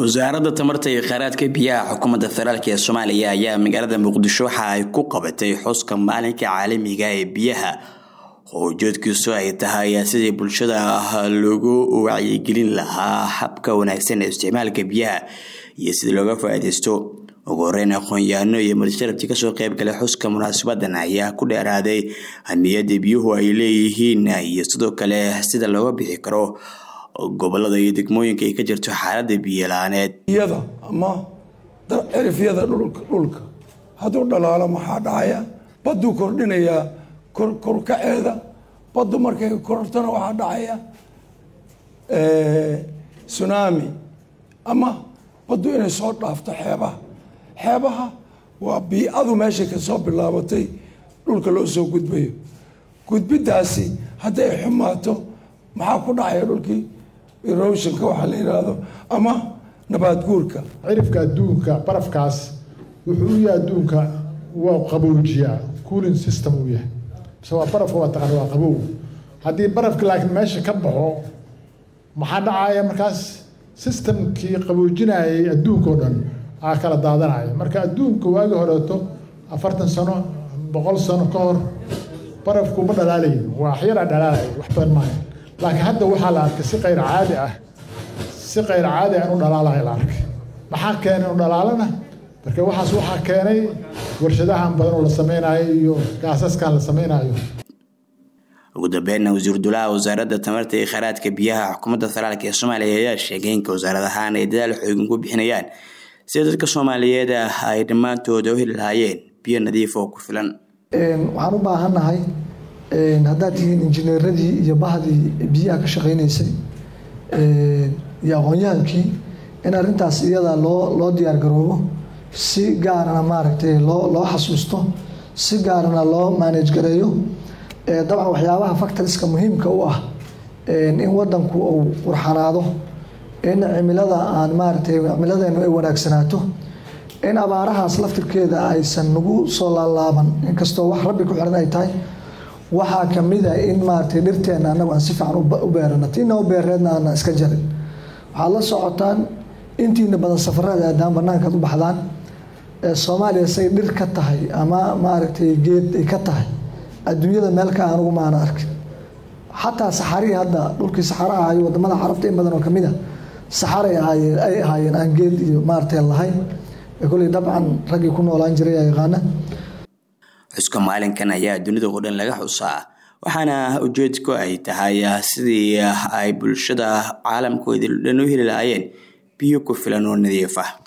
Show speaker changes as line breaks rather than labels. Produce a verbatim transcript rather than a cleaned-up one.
wasaaradda tamarta iyo kheyraadka biyaha xukuumadda federaalka ee Soomaaliya ayaa magaalada Muqdisho waxa ay ku qabatay xuska maalinka caalamiga ee biyaha oo ujeedkiisu ay tahay sidii bulshada loogu wacyigelin lahaa habka wanaagsan ee isticmaalka biyaha iyo sidii looga faa'iideysto. ugu horeyn aqoon-yahano iyo martisalabti ka soo qayb galay xuska munaasabadan ayaa ku dheeraaday ahmiyadda biyuhu ay leeyihiin iyo sidoo kale sida looga bixi karo gobolada iyo degmooyinka ay ka jirto xaaladda biyo la'aaneed.
iyada ama cirifyada dhulka dhulka hadduu dhalaalo maxaa dhacaya? baddu kordhinaya kor kor kaceeda. baddu markay kortana waxaa dhacaya tsunami ama baddu inay soo dhaafto xeebaha. xeebaha waa bii'adu meesha ka soo bilaabatay dhulka loo soo gudbayo. gudbidaasi hadday xumaato maxaa ku dhacaya dhulkii? erosionka waxa la yiraahdo ama nabaad guurka.
cirifka adduunka barafkaas wuxuu u yahay adduunka waa qabowjiya cooling system u yahay. soo baraf waa taqaan waa qabow. haddii barafka laakiin meesha ka baxo maxaa dhacaya markaas? systemkii qabowjinayay adduunka oo dhan aa kala daadanaya. marka adduunka waagi horeeto afartan sano boqol sano ka hor barafku ma dhalaalayn. waa xiyara dhalaalay wax badan maaha. laakiin hadda waxaa la arkay si qayr caadi ah si qayr caadi ah inuu dhalaalayo la arkay. maxaa keenay inuu dhalaalana? marka waxaas waxaa keenay warshadahan badan oo la sameynayo iyo gaasaskan la sameynayo.
ugu dambeyn wasiir dowlaha wasaaradda tamarta iyo kheyraadka biyaha xukuumadda federaalka ee Soomaaliya ayaa sheegay in wasaaradahan ay dadaal xooggan ku bixinayaan si dadka Soomaaliyeed ay dhamaantood u heli lahaayeen biyo nadiif oo ku filan.
waxaan u baahanahay haddaad tihiin injineeradii iyo bahdii biyaha ka shaqeynaysay iyo aqoon-yahankii in arrintaas iyada loo loo diyaar garoobo, si gaarana maaragtay loo loo xasuusto, si gaarana loo manage gareeyo. dabcan waxyaabaha factorska muhiimka u ah in wadanku uu qurxanaado, in cimilada aan maaragtay cimiladeenu ay wanaagsanaato, in abaarahaas laftirkeeda aysan nagu soo laalaaban inkastoo wax rabbi ku xiran ay tahay. waxaa kamid ah in maaragtay dhirteena anagu aan si fiican u beerano, tiina u beereedna aan iska jarin. waxaad la socotaan intiina badan safarada aadaan banaankaad u baxdaan Soomaaliya say dhir ka tahay ama maaragtay geed ay ka tahay adduunyada meel ka aan ugu maana arkin. xataa saxari hadda dhulkii saxara ah iyo wadamada carabta in badan oo kamid ah saxara ay ahaayeen aan geed iyo maaragtay lahayn. kulli dabcan ragii ku noolaan jiray ay yaqaana.
xuska maalinkan ayaa dunida oo dhan laga xusaa, waxaana ujeedku ay tahay sidii ay bulshada caalamkooda dhan u heli lahaayeen biyo ku filan oo nadiif ah.